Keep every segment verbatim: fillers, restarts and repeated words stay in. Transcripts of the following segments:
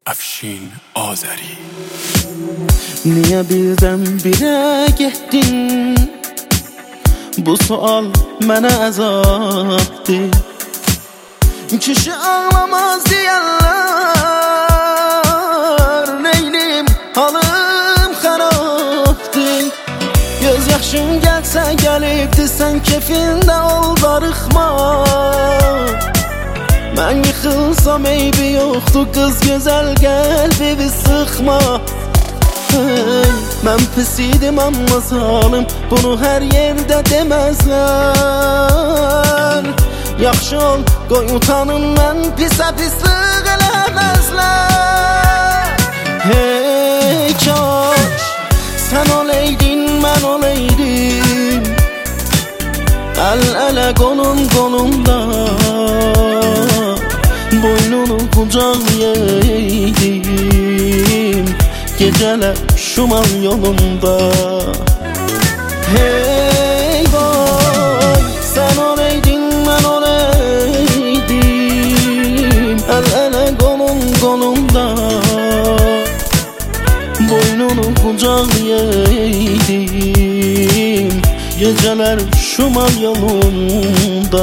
Afşin Azəri. Niye birden-birə getdin? Bu sual mənə əzabdır. Kişi ağlamaz deyərlər, neylim halım xarabdır. Göz yaşın gəlsə gəlibdir, sən kefində ol, darıxma. Mən yıxılsam eybi yoxdur, qız gözəl qəlbimi sıxma. Hey, mən pis idim amma zalım, bunu hər yerdə deməzlər. Yaxşı ol, qoy utanım, mən pisə pislik eləməzlər. Hey kaş, sən oleydin, mən oleydim, əl-ələ qolum qolumda, boynunu qucaqlayaydım, gecələr şumal yolunda. Hey boy, sən oleydin, mən oleydim, əl-ələ qolum qolumda, boynunu qucaqlayaydım, gecələr şumal yolunda.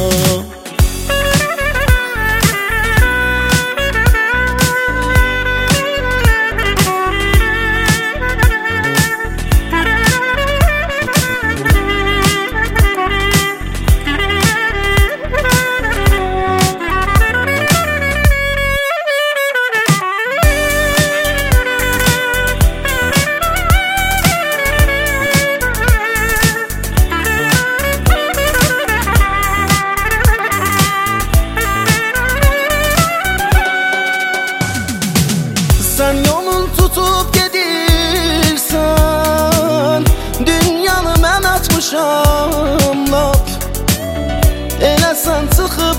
Sen yolun tutup gedirsen, dünyanı mən açmışam lap. Elə sən çıxıb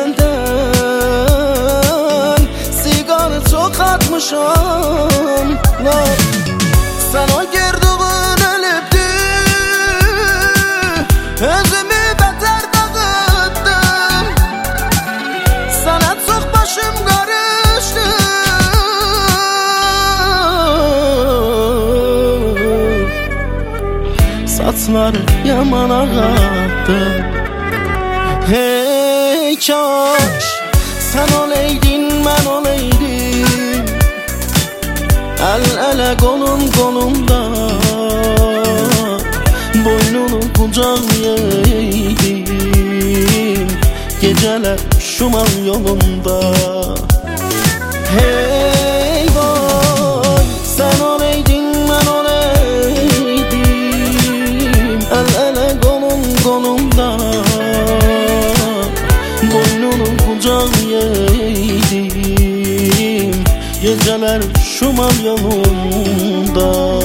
gedəndən, siqarı çox atmışam lap. Sen o gördüğün ölübdü, özümü beter dağıttım. Sana çox başım qarışdı, saçları yaman ağardı. Hey kaş, sən oleydin, mən oleydim, əl-ələ qolum qolumda, boynunu qucaqlayaydım, gecələr şumal yolunda. Hey boy, sən oleydin, mən oleydim, əl-ələ qolum qolumda, boynunu qucaqlayaydım, gecələr şumal yolunda.